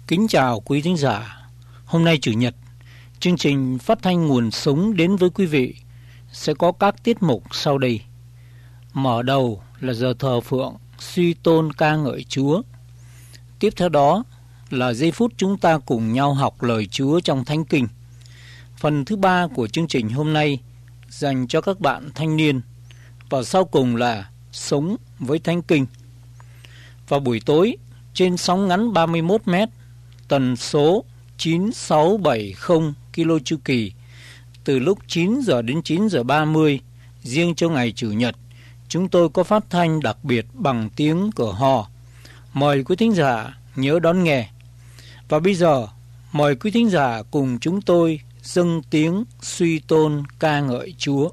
Kính chào quý thính giả. Hôm nay Chủ nhật, chương trình phát thanh Nguồn Sống đến với quý vị sẽ có các tiết mục sau đây. Mở đầu là giờ thờ phượng suy tôn ca ngợi Chúa. Tiếp theo đó là giây phút chúng ta cùng nhau học lời Chúa trong Thánh Kinh. Phần thứ 3 của chương trình hôm nay dành cho các bạn thanh niên. Và sau cùng là Sống với Thánh Kinh. Vào buổi tối, trên sóng ngắn 31 mét, tần số 9670 km chu kỳ, từ lúc 9 giờ đến 9 giờ 30, riêng cho ngày Chủ nhật, chúng tôi có phát thanh đặc biệt bằng tiếng Cửa Hò. Mời quý thính giả nhớ đón nghe. Và bây giờ, mời quý thính giả cùng chúng tôi dâng tiếng suy tôn ca ngợi Chúa.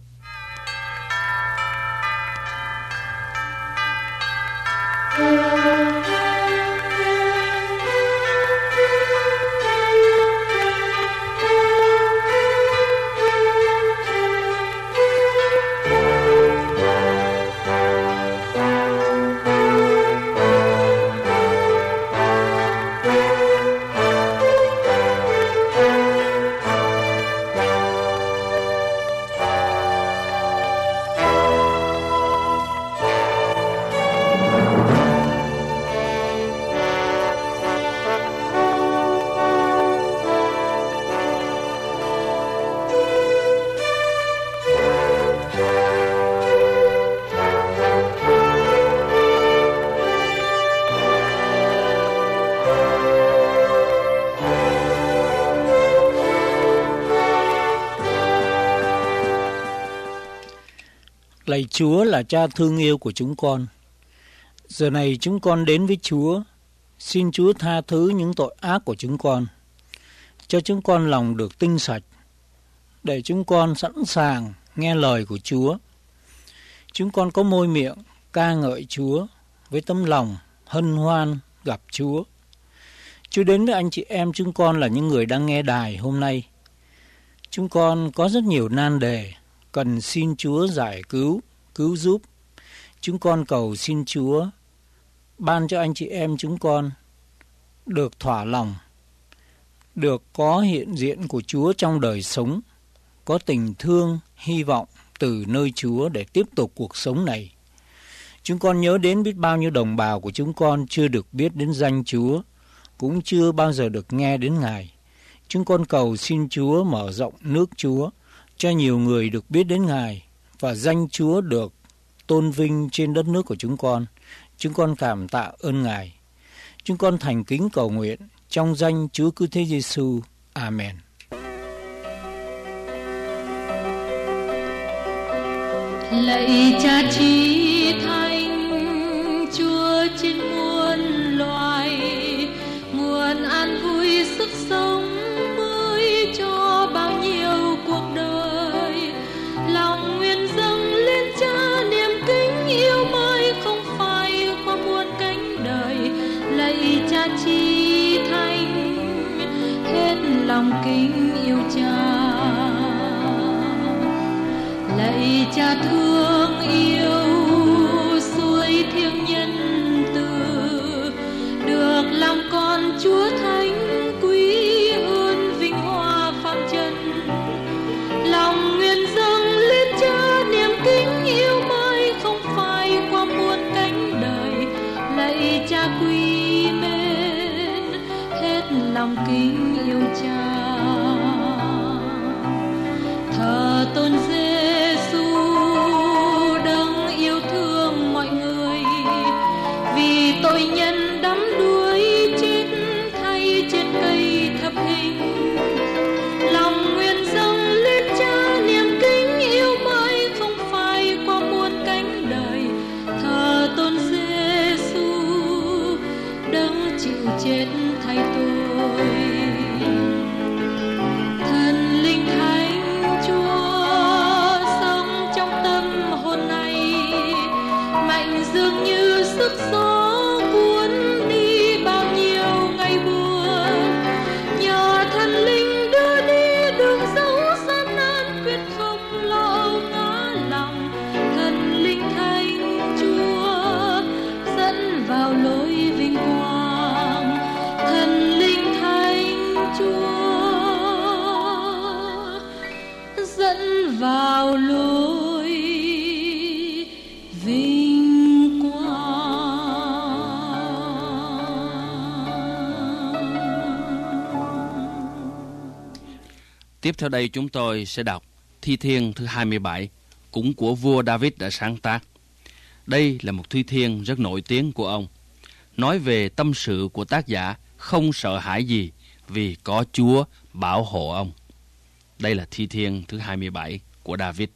Lạy Chúa là Cha thương yêu của chúng con. Giờ này chúng con đến với Chúa, xin Chúa tha thứ những tội ác của chúng con, cho chúng con lòng được tinh sạch, để chúng con sẵn sàng nghe lời của Chúa. Chúng con có môi miệng ca ngợi Chúa với tấm lòng hân hoan gặp Chúa. Chúa đến với anh chị em chúng con là những người đang nghe đài hôm nay. Chúng con có rất nhiều nan đề cần xin Chúa giải cứu giúp. Chúng con cầu xin Chúa ban cho anh chị em chúng con được thỏa lòng, được có hiện diện của Chúa trong đời sống, có tình thương, hy vọng từ nơi Chúa để tiếp tục cuộc sống này. Chúng con nhớ đến biết bao nhiêu đồng bào của chúng con chưa được biết đến danh Chúa, cũng chưa bao giờ được nghe đến Ngài. Chúng con cầu xin Chúa mở rộng nước Chúa, cho nhiều người được biết đến Ngài và danh Chúa được tôn vinh trên đất nước của chúng con. Chúng con cảm tạ ơn Ngài. Chúng con thành kính cầu nguyện trong danh Chúa Cứu Thế Giêsu. Amen. Lạy Cha Chí Thánh, Chúa trên muôn loài, nguồn an vui sức sống mới cho bao nhiêu cuộc đời. Lòng nguyện dâng lên Cha niềm kính yêu mới không phải qua muôn cánh đời. Lạy Cha Chí Thánh, hết lòng kính yêu Cha. Lạy Cha thương yêu suối thiêng nhân từ, được làm con Chúa Thánh quý hơn vinh hoa phàm trần. Lòng nguyện dâng lên Cha niềm kính yêu mới không phải qua muôn cánh đời. Lạy Cha quý mến, hết lòng kính yêu Cha. Thờ tôn Giêsu đấng yêu thương mọi người, vì tội nhân đắm đuối chết thay trên cây thập hình. Lòng nguyện dâng lên Cha niềm kính yêu mới không phải qua muôn cánh đời. Thờ tôn Giêsu đấng chịu chết thay tôi. Thần linh thánh Chúa vào lối vinh quang. Tiếp theo đây chúng tôi sẽ đọc Thi Thiên thứ 27, cũng của vua David đã sáng tác. Đây là một thi thiên rất nổi tiếng của ông, nói về tâm sự của tác giả không sợ hãi gì vì có Chúa bảo hộ ông. Đây là thi thiên thứ 27 của David.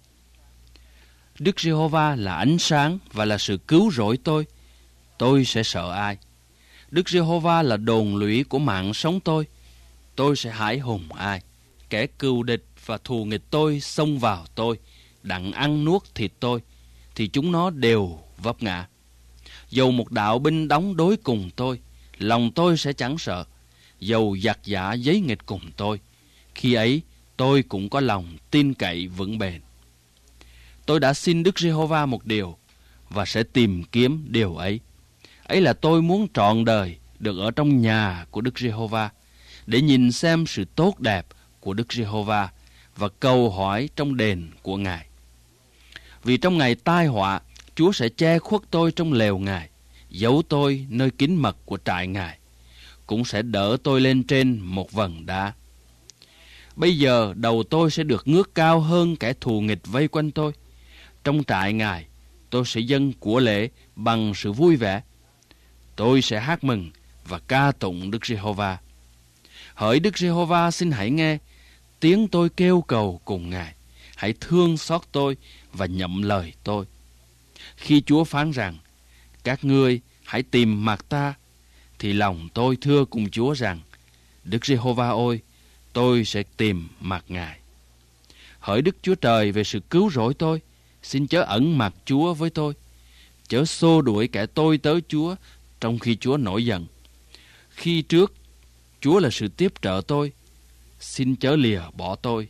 Đức Giê-hô-va là ánh sáng và là sự cứu rỗi tôi sẽ sợ ai? Đức Giê-hô-va là đồn lũy của mạng sống tôi sẽ hãi hùng ai? Kẻ cừu địch và thù nghịch tôi xông vào tôi, đặng ăn nuốt thịt tôi, thì chúng nó đều vấp ngã. Dầu một đạo binh đóng đối cùng tôi, lòng tôi sẽ chẳng sợ. Dầu giặc giả giấy nghịch cùng tôi, khi ấy tôi cũng có lòng tin cậy vững bền. Tôi đã xin Đức Giê-hô-va một điều và sẽ tìm kiếm điều ấy. Ấy là tôi muốn trọn đời được ở trong nhà của Đức Giê-hô-va, để nhìn xem sự tốt đẹp của Đức Giê-hô-va và cầu hỏi trong đền của Ngài. Vì trong ngày tai họa, Chúa sẽ che khuất tôi trong lều Ngài, giấu tôi nơi kín mật của trại Ngài, cũng sẽ đỡ tôi lên trên một vầng đá. Bây giờ đầu tôi sẽ được ngước cao hơn kẻ thù nghịch vây quanh tôi. Trong trại Ngài, tôi sẽ dâng của lễ bằng sự vui vẻ. Tôi sẽ hát mừng và ca tụng Đức Giê-hô-va. Hỡi Đức Giê-hô-va, xin hãy nghe tiếng tôi kêu cầu cùng Ngài. Hãy thương xót tôi và nhậm lời tôi. Khi Chúa phán rằng, các ngươi hãy tìm mặt ta, thì lòng tôi thưa cùng Chúa rằng, Đức Giê-hô-va ôi, tôi sẽ tìm mặt Ngài. Hỡi Đức Chúa Trời về sự cứu rỗi tôi, xin chớ ẩn mặt Chúa với tôi. Chớ xô đuổi kẻ tôi tới Chúa trong khi Chúa nổi giận. Khi trước Chúa là sự tiếp trợ tôi, xin chớ lìa bỏ tôi.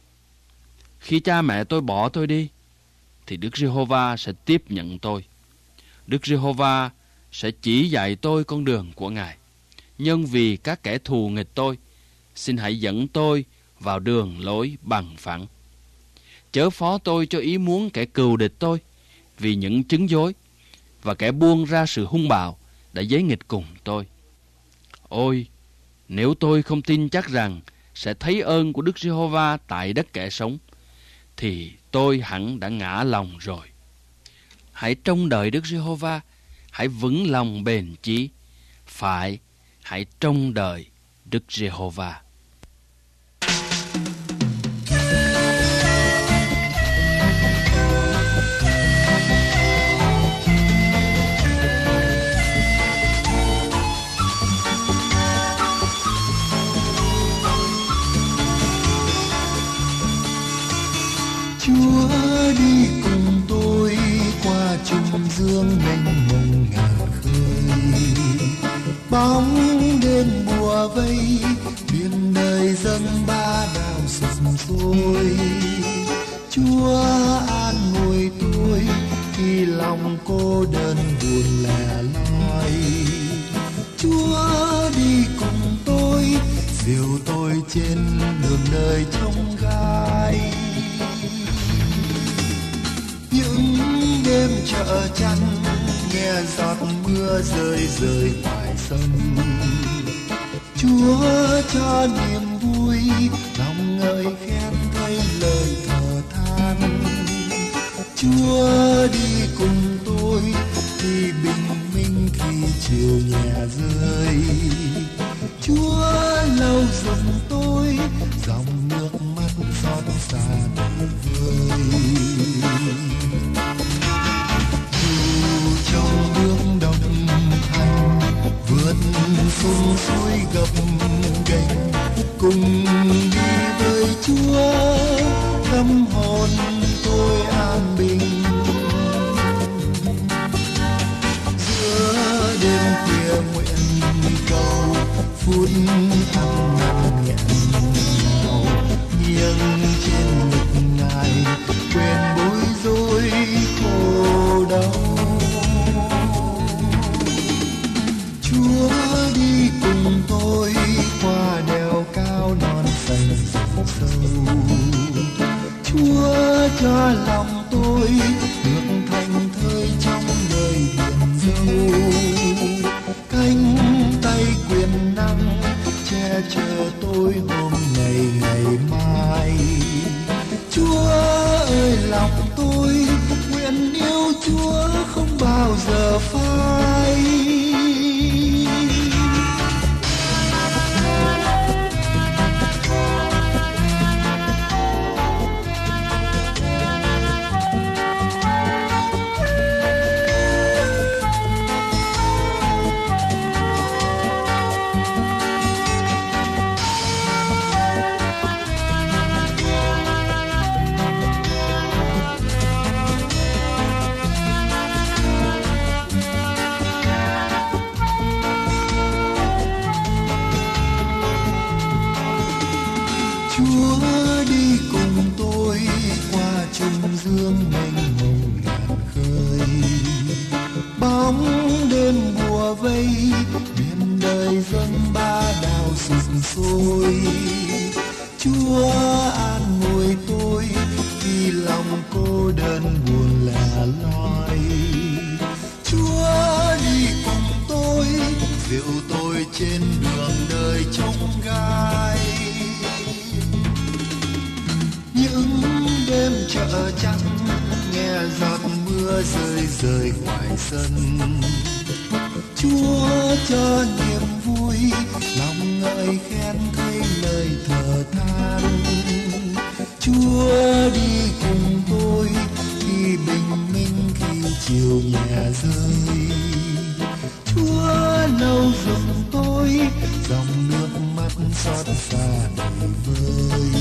Khi cha mẹ tôi bỏ tôi đi, thì Đức Giê-hô-va sẽ tiếp nhận tôi. Đức Giê-hô-va sẽ chỉ dạy tôi con đường của Ngài. Nhân vì các kẻ thù nghịch tôi, xin hãy dẫn tôi vào đường lối bằng phẳng. Chớ phó tôi cho ý muốn kẻ cừu địch tôi, vì những chứng dối và kẻ buông ra sự hung bạo đã giấy nghịch cùng tôi. Ôi, nếu tôi không tin chắc rằng sẽ thấy ơn của Đức Giê-hô-va tại đất kẻ sống, thì tôi hẳn đã ngã lòng rồi. Hãy trông đợi Đức Giê-hô-va, hãy vững lòng bền chí. Phải, hãy trông đợi Đức Giê-hô-va. Chúa đi cùng tôi qua trung dương mênh mông ngàn khơi, bóng đêm bùa vây biển đời dâng ba đảo sụp sôi. Chúa an ủi tôi khi lòng cô đơn buồn lẻ loi. Chúa đi cùng tôi dìu tôi trên đường đời trông gai. Những đêm chợ chăn nghe giọt mưa rơi rơi ngoài sông, Chúa cho niềm vui lòng ngợi khen thấy lời thở than. Chúa đi cùng tôi khi bình minh khi chiều nhẹ rơi. Chúa lau dòng tôi dòng nước mắt xót xa đầy vơi. Dù trong bước đồng hành vượt sông suối gập ghềnh, cùng đi với Chúa tâm hồn tôi an bình. Giữa đêm khuya nguyện cầu phút thăng nặng nghẹn ngào, nghiêng trên ngực Ngài quên bối rối cho lòng tôi được thành thơi trong đời biển dâu. Cánh tay quyền năng che chở tôi hôm nay ngày mai. Chúa ơi lòng tôi nguyện yêu Chúa không bao giờ phai. Chúa đi cùng tôi qua trung dương mênh mông ngàn khơi. Bóng đêm bùa vây biển đời dâng ba đảo sụp sôi. Chúa an ủi tôi khi lòng cô đơn buồn lẻ loi. Chúa đi cùng tôi dìu tôi trên đường đời chông gai. Những đêm chợ trắng nghe giọt mưa rơi rơi ngoài sân. Chúa cho niềm vui lòng ngợi khen thấy lời thở than. Chúa đi cùng tôi khi bình minh khi chiều nhẹ rơi. Chúa lâu dùng tôi dòng nước mắt xót xa đầy vơi.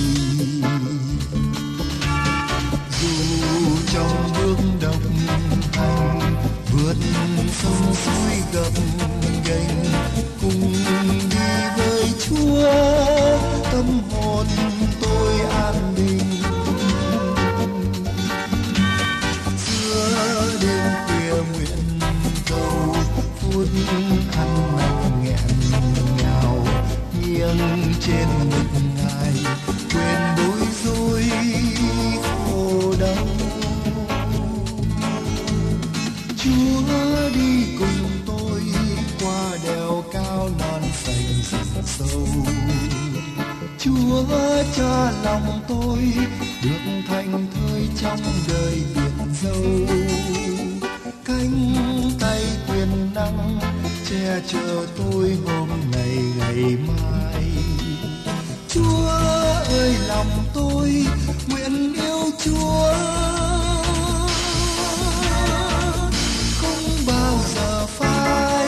Dù trong bước đồng hành vượt sông suối gập ghềnh, cùng đi với Chúa tâm hồn tôi an bình. Giữa đêm khuya nguyện cầu phút ăn năn nghẹn ngào, nghiêng trên ngực Ngài quên bối rối khổ đau. Chúa đi cùng tôi qua đèo cao non xanh rừng sâu. Chúa cho lòng tôi được thành thơi trong đời biển dâu. Cánh tay quyền năng che chở tôi hôm nay ngày mai. Chúa ơi lòng tôi nguyện yêu Chúa không bao giờ phai.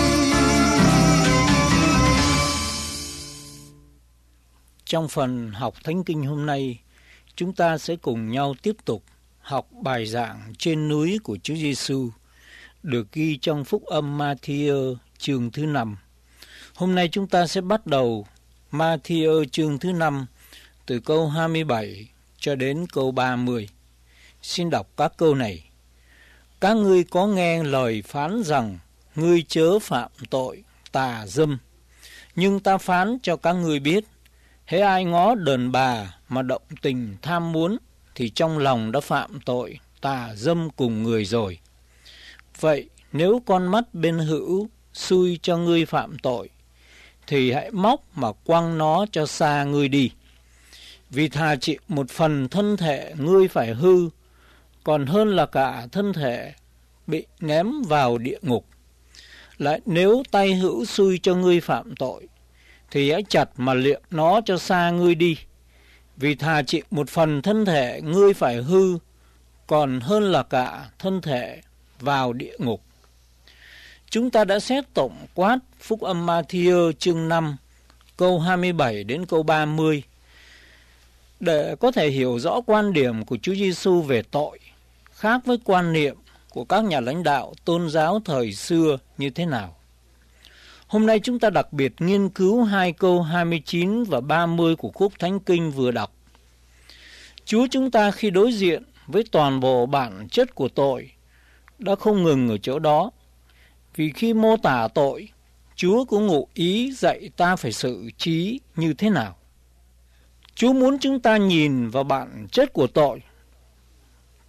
Trong phần học Thánh Kinh hôm nay, chúng ta sẽ cùng nhau tiếp tục học bài giảng trên núi của Chúa Giêsu được ghi trong Phúc âm Ma-thi-ơ chương thứ 5. Hôm nay chúng ta sẽ bắt đầu Ma-thi-ơ chương thứ 5 từ câu 27 cho đến câu 30. Xin đọc các câu này. Các ngươi có nghe lời phán rằng ngươi chớ phạm tội tà dâm, nhưng ta phán cho các ngươi biết, hễ ai ngó đờn bà mà động tình tham muốn thì trong lòng đã phạm tội tà dâm cùng người rồi. Vậy nếu con mắt bên hữu xui cho ngươi phạm tội, thì hãy móc mà quăng nó cho xa ngươi đi. Vì thà chịu một phần thân thể ngươi phải hư, còn hơn là cả thân thể bị ném vào địa ngục. Lại nếu tay hữu xui cho ngươi phạm tội, thì hãy chặt mà liệm nó cho xa ngươi đi. Vì thà chịu một phần thân thể ngươi phải hư, còn hơn là cả thân thể vào địa ngục. Chúng ta đã xét tổng quát Phúc âm Ma-thi-ơ chương 5, câu 27 đến câu 30. Để có thể hiểu rõ quan điểm của Chúa Giêsu về tội, khác với quan niệm của các nhà lãnh đạo tôn giáo thời xưa như thế nào. Hôm nay chúng ta đặc biệt nghiên cứu 2 câu 29 và 30 của khúc Thánh Kinh vừa đọc. Chúa chúng ta khi đối diện với toàn bộ bản chất của tội đã không ngừng ở chỗ đó. Vì khi mô tả tội, Chúa cũng ngụ ý dạy ta phải xử trí như thế nào. Chúa muốn chúng ta nhìn vào bản chất của tội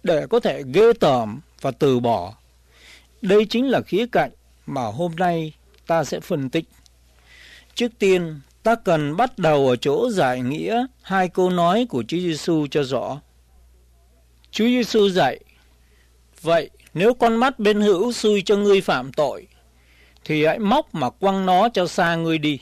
để có thể ghê tởm và từ bỏ. Đây chính là khía cạnh mà hôm nay ta sẽ phân tích. Trước tiên, ta cần bắt đầu ở chỗ giải nghĩa hai câu nói của Chúa Giêsu cho rõ. Chúa Giêsu dạy: vậy nếu con mắt bên hữu xui cho ngươi phạm tội, thì hãy móc mà quăng nó cho xa ngươi đi.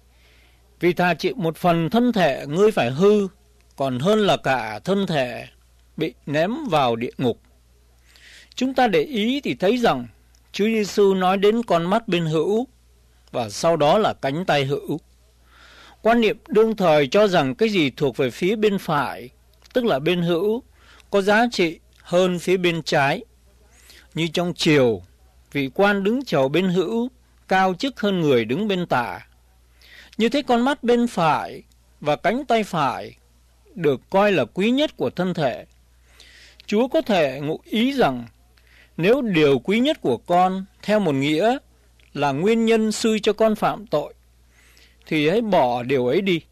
Vì thà chịu một phần thân thể ngươi phải hư, còn hơn là cả thân thể bị ném vào địa ngục. Chúng ta để ý thì thấy rằng Chúa Giêsu nói đến con mắt bên hữu và sau đó là cánh tay hữu. Quan niệm đương thời cho rằng cái gì thuộc về phía bên phải, tức là bên hữu, có giá trị hơn phía bên trái. Như trong triều, vị quan đứng chầu bên hữu cao chức hơn người đứng bên tả. Như thế con mắt bên phải và cánh tay phải được coi là quý nhất của thân thể. Chúa có thể ngụ ý rằng nếu điều quý nhất của con theo một nghĩa là nguyên nhân xui cho con phạm tội, thì hãy bỏ điều ấy đi.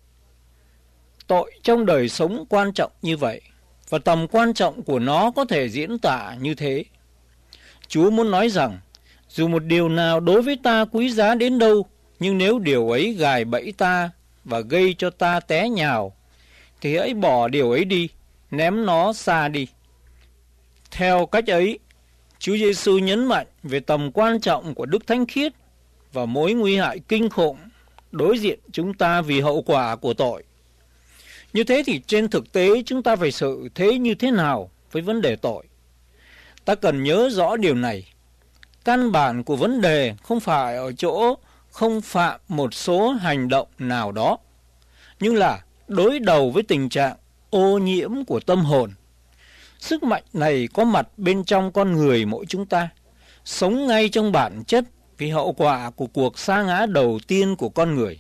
Tội trong đời sống quan trọng như vậy, và tầm quan trọng của nó có thể diễn tả như thế. Chúa muốn nói rằng, dù một điều nào đối với ta quý giá đến đâu, nhưng nếu điều ấy gài bẫy ta và gây cho ta té nhào, thì hãy bỏ điều ấy đi, ném nó xa đi. Theo cách ấy, Chúa Giêsu nhấn mạnh về tầm quan trọng của đức thánh khiết và mối nguy hại kinh khủng đối diện chúng ta vì hậu quả của tội. Như thế thì trên thực tế chúng ta phải xử thế như thế nào với vấn đề tội? Ta cần nhớ rõ điều này. Căn bản của vấn đề không phải ở chỗ không phạm một số hành động nào đó, nhưng là đối đầu với tình trạng ô nhiễm của tâm hồn. Sức mạnh này có mặt bên trong con người mỗi chúng ta, sống ngay trong bản chất vì hậu quả của cuộc sa ngã đầu tiên của con người.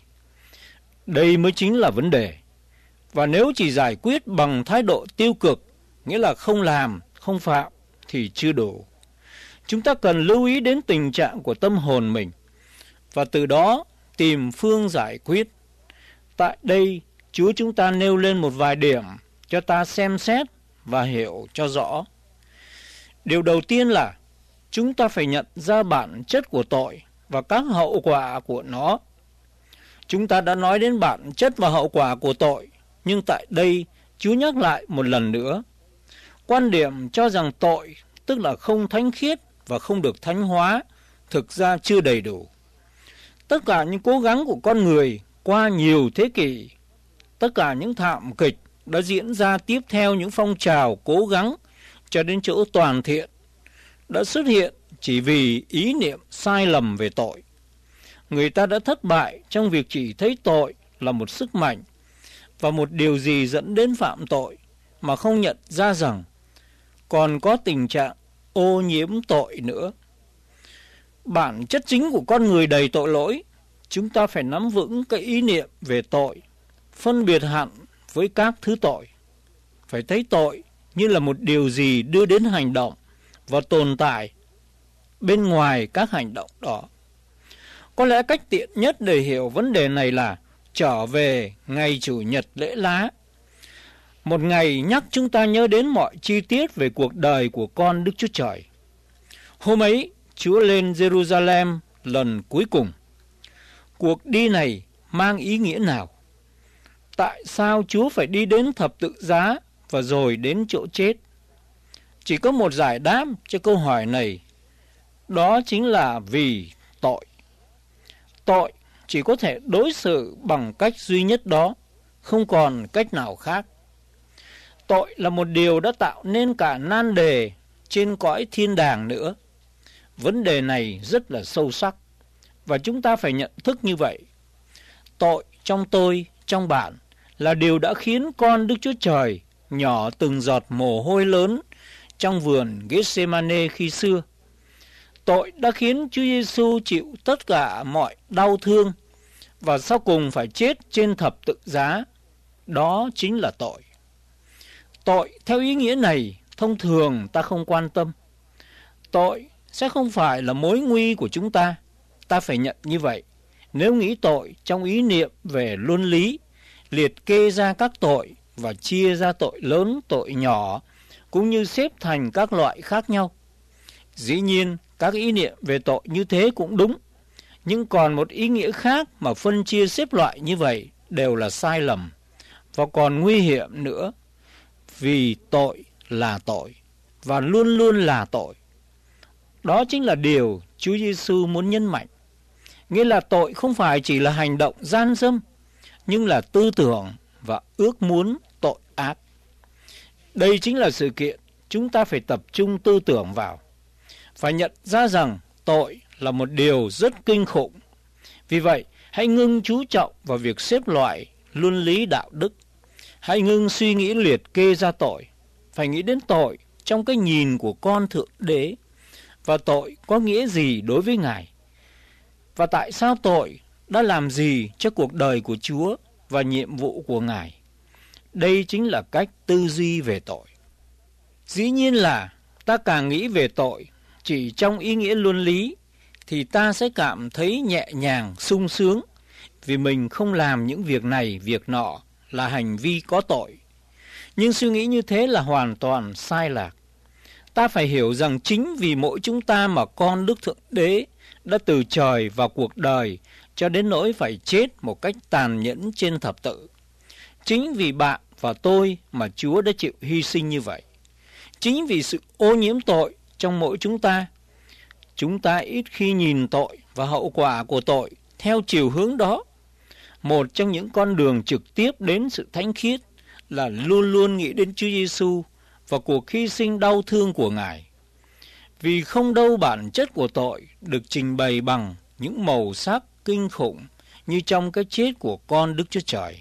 Đây mới chính là vấn đề. Và nếu chỉ giải quyết bằng thái độ tiêu cực, nghĩa là không làm, không phạm, thì chưa đủ. Chúng ta cần lưu ý đến tình trạng của tâm hồn mình, và từ đó tìm phương giải quyết. Tại đây, Chúa chúng ta nêu lên một vài điểm cho ta xem xét và hiểu cho rõ. Điều đầu tiên là chúng ta phải nhận ra bản chất của tội và các hậu quả của nó. Chúng ta đã nói đến bản chất và hậu quả của tội, nhưng tại đây Chúa nhắc lại một lần nữa. Quan điểm cho rằng tội, tức là không thánh khiết và không được thánh hóa, thực ra chưa đầy đủ. Tất cả những cố gắng của con người qua nhiều thế kỷ, tất cả những thảm kịch đã diễn ra tiếp theo những phong trào cố gắng cho đến chỗ toàn thiện, đã xuất hiện chỉ vì ý niệm sai lầm về tội. Người ta đã thất bại trong việc chỉ thấy tội là một sức mạnh và một điều gì dẫn đến phạm tội, mà không nhận ra rằng còn có tình trạng ô nhiễm tội nữa. Bản chất chính của con người đầy tội lỗi, chúng ta phải nắm vững cái ý niệm về tội, phân biệt hẳn với các thứ tội. Phải thấy tội như là một điều gì đưa đến hành động và tồn tại bên ngoài các hành động đó. Có lẽ cách tiện nhất để hiểu vấn đề này là trở về ngày Chủ nhật lễ lá. Một ngày nhắc chúng ta nhớ đến mọi chi tiết về cuộc đời của con Đức Chúa Trời. Hôm ấy, Chúa lên Jerusalem lần cuối cùng. Cuộc đi này mang ý nghĩa nào? Tại sao Chúa phải đi đến thập tự giá và rồi đến chỗ chết? Chỉ có một giải đáp cho câu hỏi này. Đó chính là vì tội. Tội chỉ có thể đối xử bằng cách duy nhất đó, không còn cách nào khác. Tội là một điều đã tạo nên cả nan đề trên cõi thiên đàng nữa. Vấn đề này rất là sâu sắc, và chúng ta phải nhận thức như vậy. Tội trong tôi, trong bạn, là điều đã khiến con Đức Chúa Trời nhỏ từng giọt mồ hôi lớn trong vườn Gethsemane khi xưa. Tội đã khiến Chúa Giêsu chịu tất cả mọi đau thương và sau cùng phải chết trên thập tự giá. Đó chính là tội. Tội theo ý nghĩa này thông thường ta không quan tâm. Tội sẽ không phải là mối nguy của chúng ta. Ta phải nhận như vậy. Nếu nghĩ tội trong ý niệm về luân lý, liệt kê ra các tội và chia ra tội lớn, tội nhỏ, cũng như xếp thành các loại khác nhau. Dĩ nhiên, các ý niệm về tội như thế cũng đúng, nhưng còn một ý nghĩa khác mà phân chia xếp loại như vậy đều là sai lầm và còn nguy hiểm nữa, vì tội là tội và luôn luôn là tội. Đó chính là điều Chúa Giêsu muốn nhấn mạnh. Nghĩa là tội không phải chỉ là hành động gian dâm, nhưng là tư tưởng và ước muốn tội ác. Đây chính là sự kiện chúng ta phải tập trung tư tưởng vào. Phải nhận ra rằng tội là một điều rất kinh khủng. Vì vậy, hãy ngưng chú trọng vào việc xếp loại luân lý đạo đức. Hãy ngưng suy nghĩ liệt kê ra tội. Phải nghĩ đến tội trong cái nhìn của con Thượng Đế. Và tội có nghĩa gì đối với Ngài? Và tại sao tội đã làm gì cho cuộc đời của Chúa và nhiệm vụ của Ngài? Đây chính là cách tư duy về tội. Dĩ nhiên là ta càng nghĩ về tội chỉ trong ý nghĩa luân lý thì ta sẽ cảm thấy nhẹ nhàng, sung sướng vì mình không làm những việc này, việc nọ là hành vi có tội. Nhưng suy nghĩ như thế là hoàn toàn sai lạc. Ta phải hiểu rằng chính vì mỗi chúng ta mà con Đức Thượng Đế đã từ trời vào cuộc đời cho đến nỗi phải chết một cách tàn nhẫn trên thập tự. Chính vì bạn và tôi mà Chúa đã chịu hy sinh như vậy. Chính vì sự ô nhiễm tội trong mỗi chúng ta ít khi nhìn tội và hậu quả của tội theo chiều hướng đó. Một trong những con đường trực tiếp đến sự thánh khiết là luôn luôn nghĩ đến Chúa Giêsu và cuộc hy sinh đau thương của Ngài. Vì không đâu bản chất của tội được trình bày bằng những màu sắc kinh khủng như trong cái chết của con Đức Chúa Trời.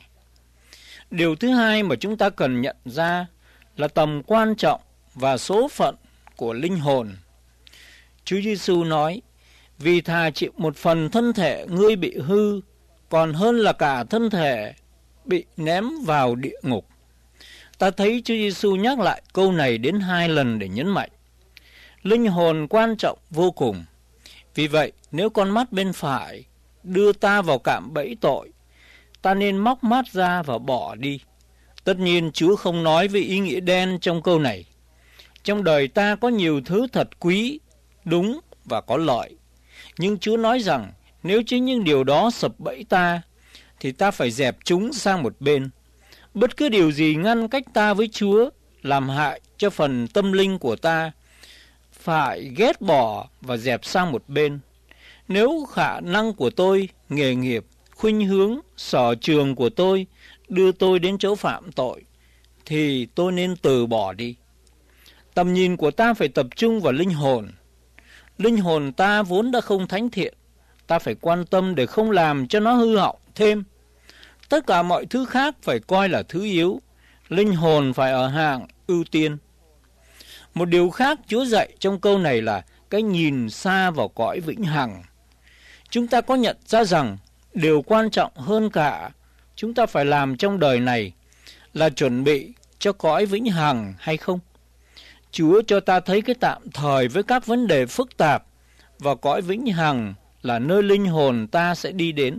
Điều thứ hai mà chúng ta cần nhận ra là tầm quan trọng và số phận của linh hồn. Chúa Giêsu nói, vì thà chịu một phần thân thể ngươi bị hư, còn hơn là cả thân thể bị ném vào địa ngục. Ta thấy Chúa Giêsu nhắc lại câu này đến 2 lần để nhấn mạnh. Linh hồn quan trọng vô cùng. Vì vậy, nếu con mắt bên phải đưa ta vào cạm bẫy tội, ta nên móc mắt ra và bỏ đi. Tất nhiên, Chúa không nói với ý nghĩa đen trong câu này. Trong đời ta có nhiều thứ thật quý, đúng và có lợi. Nhưng Chúa nói rằng, nếu chính những điều đó sập bẫy ta, thì ta phải dẹp chúng sang một bên. Bất cứ điều gì ngăn cách ta với Chúa, làm hại cho phần tâm linh của ta, phải ghét bỏ và dẹp sang một bên. Nếu khả năng của tôi, nghề nghiệp, khuynh hướng, sở trường của tôi đưa tôi đến chỗ phạm tội, thì tôi nên từ bỏ đi. Tầm nhìn của ta phải tập trung vào linh hồn. Linh hồn ta vốn đã không thánh thiện, ta phải quan tâm để không làm cho nó hư hỏng thêm. Tất cả mọi thứ khác phải coi là thứ yếu, linh hồn phải ở hạng ưu tiên. Một điều khác Chúa dạy trong câu này là cái nhìn xa vào cõi vĩnh hằng. Chúng ta có nhận ra rằng điều quan trọng hơn cả chúng ta phải làm trong đời này là chuẩn bị cho cõi vĩnh hằng hay không? Chúa cho ta thấy cái tạm thời với các vấn đề phức tạp, và cõi vĩnh hằng là nơi linh hồn ta sẽ đi đến.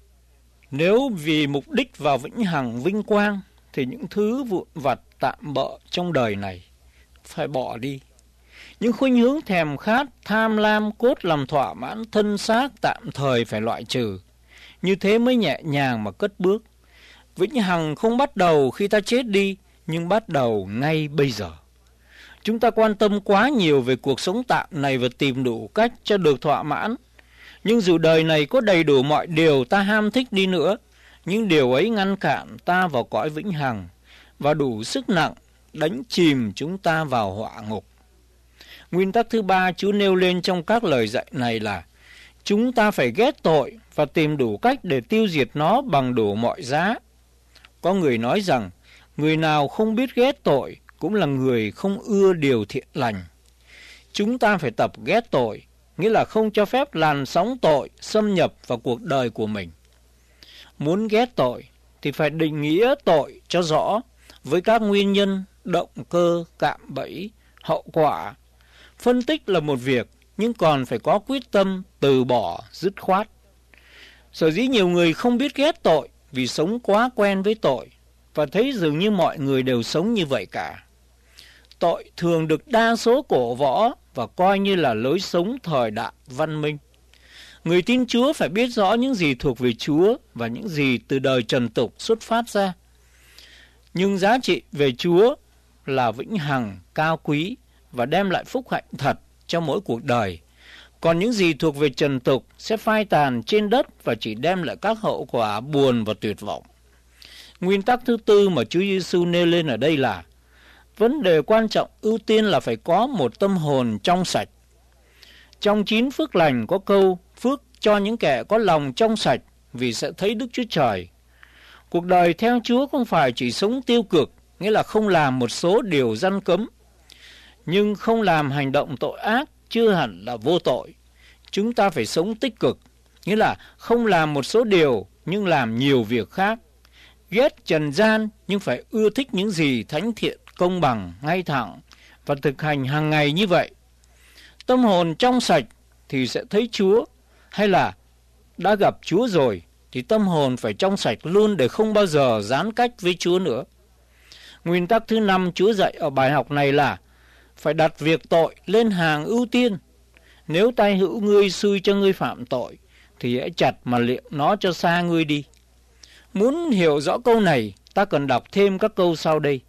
Nếu vì mục đích vào vĩnh hằng vinh quang thì những thứ vụn vặt tạm bợ trong đời này phải bỏ đi. Những khuynh hướng thèm khát, tham lam, cốt làm thỏa mãn thân xác tạm thời phải loại trừ. Như thế mới nhẹ nhàng mà cất bước. Vĩnh hằng không bắt đầu khi ta chết đi, nhưng bắt đầu ngay bây giờ. Chúng ta quan tâm quá nhiều về cuộc sống tạm này và tìm đủ cách cho được thỏa mãn. Nhưng dù đời này có đầy đủ mọi điều ta ham thích đi nữa, những điều ấy ngăn cản ta vào cõi vĩnh hằng và đủ sức nặng đánh chìm chúng ta vào họa ngục. Nguyên tắc thứ 3 Chúa nêu lên trong các lời dạy này là chúng ta phải ghét tội và tìm đủ cách để tiêu diệt nó bằng đủ mọi giá. Có người nói rằng người nào không biết ghét tội cũng là người không ưa điều thiện lành. Chúng ta phải tập ghét tội, nghĩa là không cho phép làn sóng tội xâm nhập vào cuộc đời của mình. Muốn ghét tội thì phải định nghĩa tội cho rõ với các nguyên nhân, động cơ, cạm bẫy, hậu quả. Phân tích là một việc, nhưng còn phải có quyết tâm từ bỏ dứt khoát. Sở dĩ nhiều người không biết ghét tội vì sống quá quen với tội và thấy dường như mọi người đều sống như vậy cả. Tội thường được đa số cổ võ và coi như là lối sống thời đại văn minh. Người tin Chúa phải biết rõ những gì thuộc về Chúa và những gì từ đời trần tục xuất phát ra. Nhưng giá trị về Chúa là vĩnh hằng, cao quý và đem lại phúc hạnh thật cho mỗi cuộc đời. Còn những gì thuộc về trần tục sẽ phai tàn trên đất và chỉ đem lại các hậu quả buồn và tuyệt vọng. Nguyên tắc thứ tư mà Chúa Giêsu nêu lên ở đây là vấn đề quan trọng ưu tiên là phải có một tâm hồn trong sạch. Trong 9 phước lành có câu phước cho những kẻ có lòng trong sạch vì sẽ thấy Đức Chúa Trời. Cuộc đời theo Chúa không phải chỉ sống tiêu cực, nghĩa là không làm một số điều răn cấm. Nhưng không làm hành động tội ác chưa hẳn là vô tội. Chúng ta phải sống tích cực, nghĩa là không làm một số điều nhưng làm nhiều việc khác. Ghét trần gian nhưng phải ưa thích những gì thánh thiện, công bằng, ngay thẳng và thực hành hàng ngày như vậy. Tâm hồn trong sạch thì sẽ thấy Chúa, hay là đã gặp Chúa rồi thì tâm hồn phải trong sạch luôn để không bao giờ gián cách với Chúa nữa. Nguyên tắc thứ 5 Chúa dạy ở bài học này là phải đặt việc tội lên hàng ưu tiên. Nếu tay hữu ngươi xui cho ngươi phạm tội thì hãy chặt mà liệng nó cho xa ngươi đi. Muốn hiểu rõ câu này, ta cần đọc thêm các câu sau đây.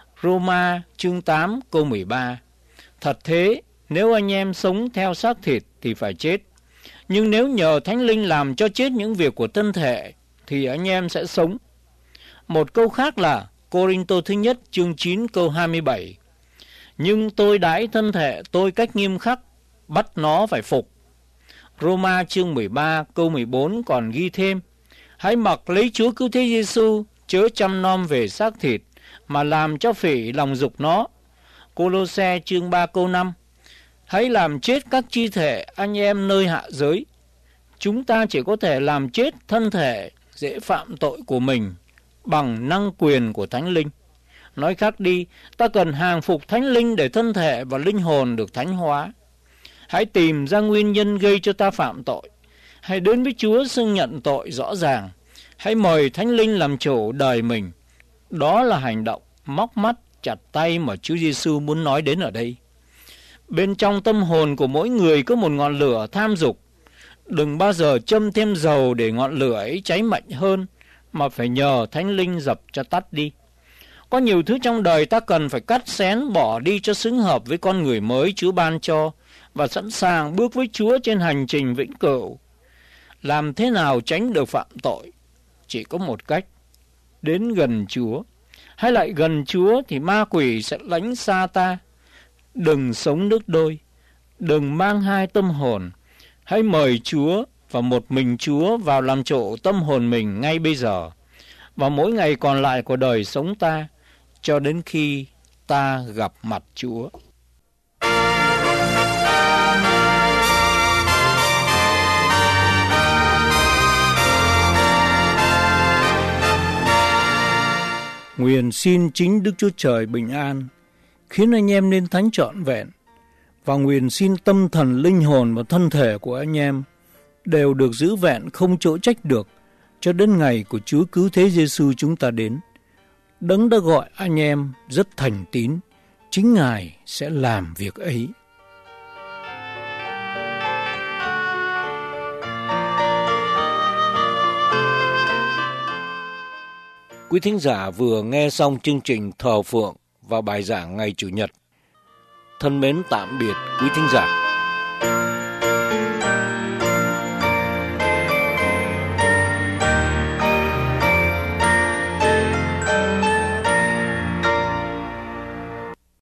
Roma chương 8 câu 13. Thật thế, nếu anh em sống theo xác thịt thì phải chết. Nhưng nếu nhờ Thánh Linh làm cho chết những việc của thân thể thì anh em sẽ sống. Một câu khác là Cô-rinh-tô thứ nhất chương 9 câu 27. Nhưng tôi đãi thân thể tôi cách nghiêm khắc, bắt nó phải phục. Roma chương 13 câu 14 còn ghi thêm: hãy mặc lấy Chúa Cứu Thế Giêsu, chớ chăm nom về xác thịt mà làm cho phỉ lòng dục nó. Cô-lô-se chương 3 câu 5. Hãy làm chết các chi thể anh em nơi hạ giới. Chúng ta chỉ có thể làm chết thân thể dễ phạm tội của mình bằng năng quyền của Thánh Linh. Nói khác đi, ta cần hàng phục Thánh Linh để thân thể và linh hồn được thánh hóa. Hãy tìm ra nguyên nhân gây cho ta phạm tội. Hãy đến với Chúa xưng nhận tội rõ ràng. Hãy mời Thánh Linh làm chủ đời mình. Đó là hành động móc mắt chặt tay mà Chúa Giêsu muốn nói đến ở đây. Bên trong tâm hồn của mỗi người có một ngọn lửa tham dục. Đừng bao giờ châm thêm dầu để ngọn lửa ấy cháy mạnh hơn, mà phải nhờ Thánh Linh dập cho tắt đi. Có nhiều thứ trong đời ta cần phải cắt xén bỏ đi cho xứng hợp với con người mới Chúa ban cho và sẵn sàng bước với Chúa trên hành trình vĩnh cửu. Làm thế nào tránh được phạm tội? Chỉ có một cách: đến gần Chúa. Hay lại gần Chúa thì ma quỷ sẽ lánh xa ta. Đừng sống nước đôi, đừng mang hai tâm hồn. Hãy mời Chúa và một mình Chúa vào làm chủ tâm hồn mình ngay bây giờ và mỗi ngày còn lại của đời sống ta, cho đến khi ta gặp mặt Chúa. Nguyện xin chính Đức Chúa Trời bình an, khiến anh em nên thánh trọn vẹn, và nguyện xin tâm thần, linh hồn và thân thể của anh em đều được giữ vẹn không chỗ trách được cho đến ngày của Chúa Cứu Thế Giêsu chúng ta đến. Đấng đã gọi anh em rất thành tín, chính Ngài sẽ làm việc ấy. Quý thính giả vừa nghe xong chương trình Thờ Phượng và bài giảng ngày Chủ nhật. Thân mến tạm biệt quý thính giả.